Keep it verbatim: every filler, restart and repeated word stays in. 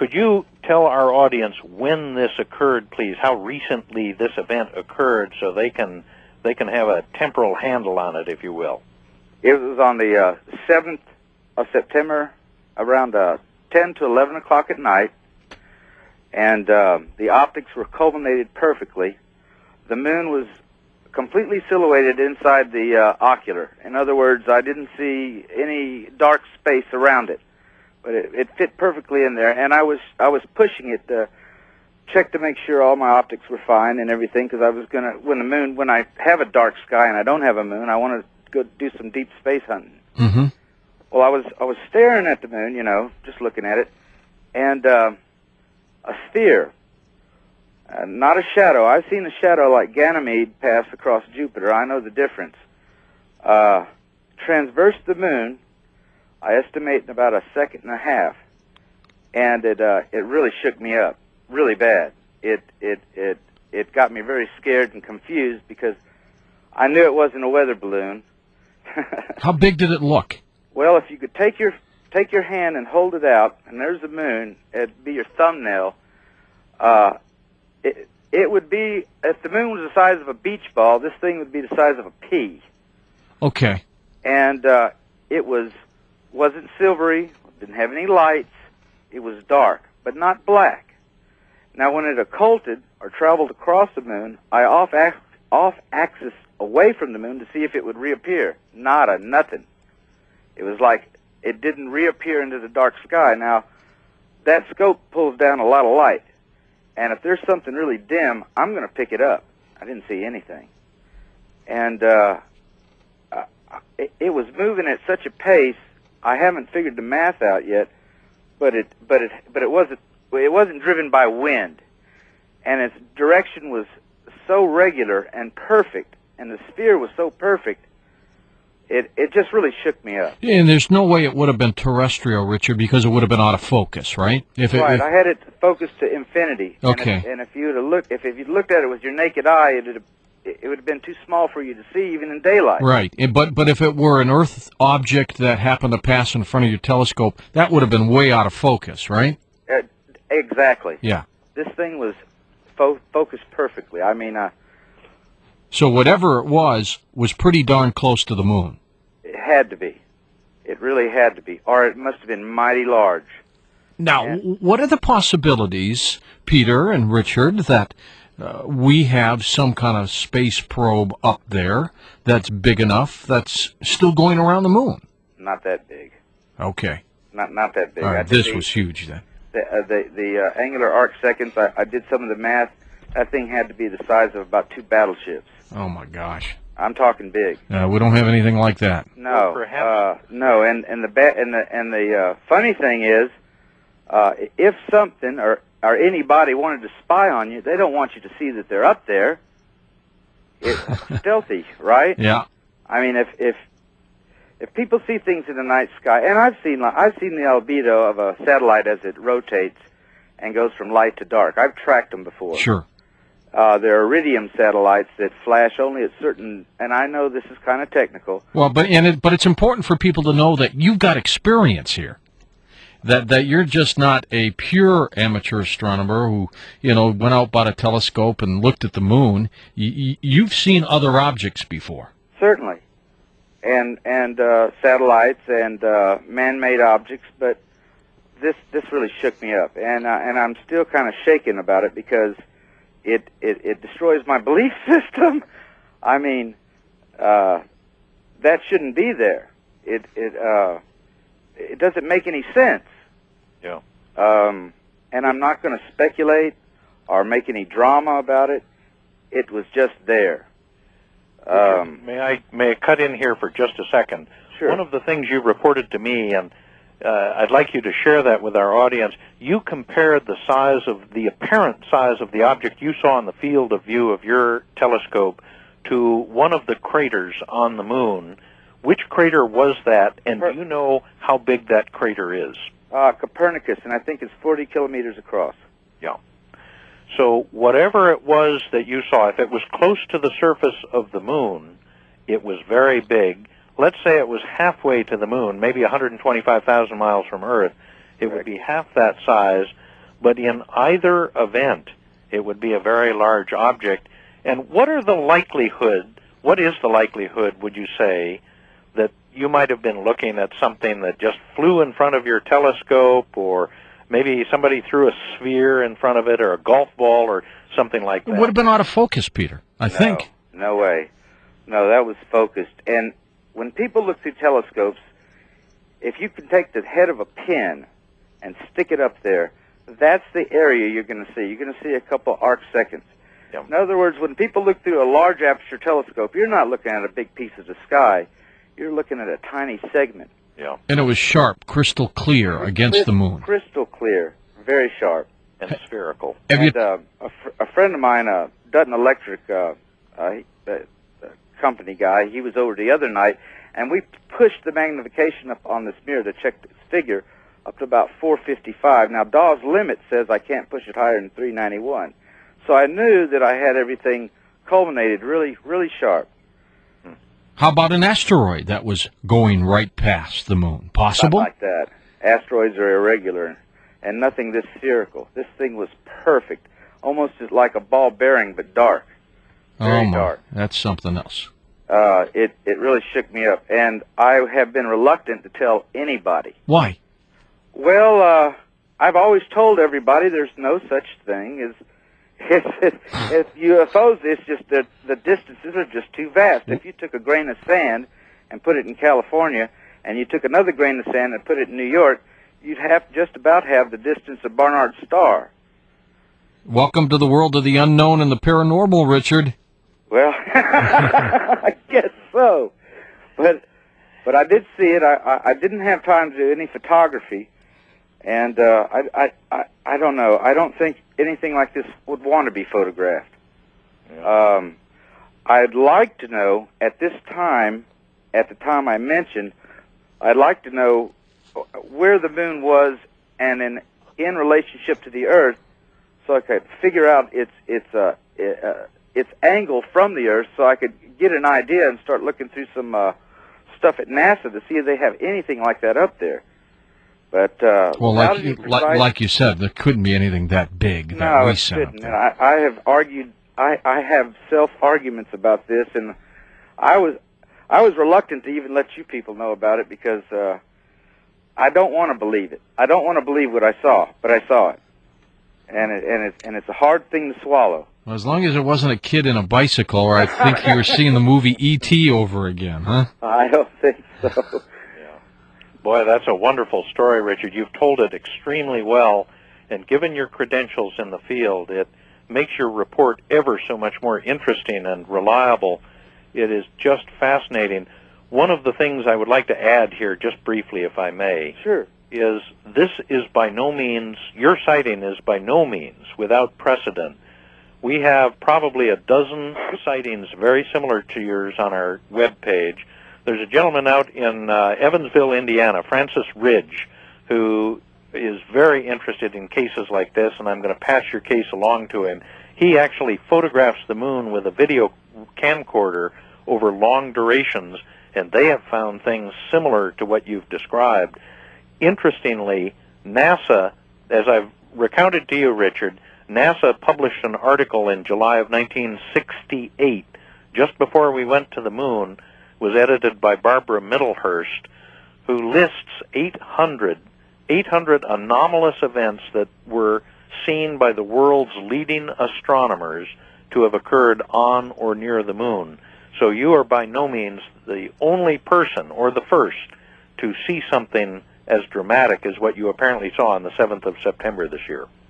Could you tell our audience when this occurred, please? How recently this event occurred, so they can they can have a temporal handle on it, if you will. It was on the uh, seventh of September, around uh, ten to eleven o'clock at night, and uh, the optics were culminated perfectly. The moon was completely silhouetted inside the uh, ocular. In other words, I didn't see any dark space around it, but it, it fit perfectly in there. And I was I was pushing it to check to make sure all my optics were fine and everything, because I was gonna when the moon when I have a dark sky and I don't have a moon, I want to go do some deep space hunting. Mm-hmm. Well, I was I was staring at the moon, you know, just looking at it, and uh, a sphere. Uh, not a shadow. I've seen a shadow like Ganymede pass across Jupiter. I know the difference. Uh, transversed the moon, I estimate in about a second and a half, and it uh, it really shook me up, really bad. It it it it got me very scared and confused because I knew it wasn't a weather balloon. How big did it look? Well, if you could take your take your hand and hold it out, and there's the moon, it'd be your thumbnail. Uh, It, it would be, if the moon was the size of a beach ball, this thing would be the size of a pea. Okay. And uh, it was, wasn't silvery, didn't have any lights. It was dark, but not black. Now, when it occulted or traveled across the moon, I off, off axis away from the moon to see if it would reappear. Nada, nothing. It was like it didn't reappear into the dark sky. Now, that scope pulls down a lot of light. And if there's something really dim, I'm going to pick it up. I didn't see anything. And uh, uh, it, it was moving at such a pace, I haven't figured the math out yet, but it but it but it wasn't it wasn't driven by wind. And its direction was so regular and perfect, and the sphere was so perfect, It it just really shook me up. And there's no way it would have been terrestrial, Richard, because it would have been out of focus, right? If it, right. If... I had it focused to infinity. Okay. And if, and if you would have looked, if, if you looked at it with your naked eye, it would have, it would have been too small for you to see, even in daylight. Right. But but if it were an Earth object that happened to pass in front of your telescope, that would have been way out of focus, right? Uh, exactly. Yeah. This thing was fo focused perfectly. I mean, uh, so whatever it was was pretty darn close to the moon. It had to be. It really had to be. Or it must have been mighty large. Now, and, what are the possibilities, Peter and Richard, that uh, we have some kind of space probe up there that's big enough that's still going around the moon? Not that big. Okay. Not not that big. All right, I this the, was huge then. The, uh, the, the uh, angular arc seconds, I, I did some of the math. That thing had to be the size of about two battleships. Oh, my gosh. I'm talking big. Uh, we don't have anything like that. No, well, perhaps. Uh, no, and and the ba- and the and the uh, funny thing is, uh, if something or or anybody wanted to spy on you, they don't want you to see that they're up there. It's stealthy, right? Yeah. I mean, if if if people see things in the night sky, and I've seen I've seen the albedo of a satellite as it rotates and goes from light to dark. I've tracked them before. Sure. Uh, there are iridium satellites that flash only at certain, and I know this is kind of technical. Well, but and it, but it's important for people to know that you've got experience here. That that you're just not a pure amateur astronomer who, you know, went out, bought a telescope and looked at the moon. You, you've seen other objects before. Certainly, and and uh, satellites and uh, man-made objects, but this this really shook me up, and uh, and I'm still kind of shaken about it because it it, it destroys my belief system. I mean, uh, that shouldn't be there. It it uh, it doesn't make any sense. Yeah. Um, and I'm not going to speculate or make any drama about it. It was just there. Um, may I may I cut in here for just a second? Sure. One of the things you reported to me, and uh, I'd like you to share that with our audience, you compared the size of the apparent size of the object you saw in the field of view of your telescope to one of the craters on the moon. Which crater was that, and do you know how big that crater is? Uh, Copernicus, and I think it's forty kilometers across. Yeah. So whatever it was that you saw, if it was close to the surface of the moon, it was very big. Let's say it was halfway to the moon, maybe one hundred twenty-five thousand miles from Earth. It would be half that size. but in either event, it would be a very large object. And what are the likelihood, what is the likelihood, would you say, that you might have been looking at something that just flew in front of your telescope, or maybe somebody threw a sphere in front of it, or a golf ball, or something like that? It would have been out of focus, Peter, I no, think. No way. No, that was focused. And when people look through telescopes, if you can take the head of a pin and stick it up there, that's the area you're going to see. You're going to see a couple arc seconds. Yep. In other words, when people look through a large aperture telescope, you're not looking at a big piece of the sky. You're looking at a tiny segment. Yeah. And it was sharp, crystal clear against Crystal, the moon. Crystal clear, very sharp. And spherical. Have and you... uh, a, fr- a friend of mine, uh, Dutton Electric uh, uh, uh, company guy, he was over the other night, and we pushed the magnification up on this mirror to check its figure up to about four fifty-five. Now, Dawes limit says I can't push it higher than three ninety-one. So I knew that I had everything culminated really, really sharp. How about an asteroid that was going right past the moon? Possible? Not like that. Asteroids are irregular, and nothing this spherical. This thing was perfect, almost like a ball bearing, but dark. Very oh, my. dark. That's something else. Uh, it, it really shook me up, and I have been reluctant to tell anybody. Why? Well, uh, I've always told everybody there's no such thing as It's, it's U F Os. It's just that the distances are just too vast. If you took a grain of sand and put it in California, and you took another grain of sand and put it in New York, you'd have just about have the distance of Barnard's star. Welcome to the world of the unknown and the paranormal, Richard. Well, I guess so. But but I did see it. I, I, I didn't have time to do any photography. And uh, I, I, I, I don't know. I don't think anything like this would want to be photographed. Yeah. Um, I'd like to know at this time, at the time I mentioned, I'd like to know where the moon was and in in relationship to the Earth, so I could figure out its its uh, uh, its angle from the Earth, so I could get an idea and start looking through some uh, stuff at NASA to see if they have anything like that up there. But uh, well, like you, precise, like like you said, there couldn't be anything that big that no, we it sent up couldn't. there. And I, I have argued. I, I have self arguments about this, and I was I was reluctant to even let you people know about it because uh, I don't want to believe it. I don't want to believe what I saw, but I saw it, and it and it and it's a hard thing to swallow. Well, as long as it wasn't a kid in a bicycle, or I think you were seeing the movie E T over again, huh? I don't think so. Boy, that's a wonderful story, Richard. You've told it extremely well, and given your credentials in the field, it makes your report ever so much more interesting and reliable. It is just fascinating. One of the things I would like to add here, just briefly, if I may, sure, is this is by no means, your sighting is by no means without precedent. We have probably a dozen sightings very similar to yours on our webpage. There's a gentleman out in uh, Evansville, Indiana, Francis Ridge, who is very interested in cases like this, and I'm going to pass your case along to him. He actually photographs the moon with a video camcorder over long durations, and they have found things similar to what you've described. Interestingly, NASA, as I've recounted to you, Richard, NASA published an article in July of nineteen sixty-eight, just before we went to the moon, was edited by Barbara Middlehurst, who lists eight hundred, eight hundred anomalous events that were seen by the world's leading astronomers to have occurred on or near the moon. So you are by no means the only person or the first to see something as dramatic as what you apparently saw on the seventh of September this year.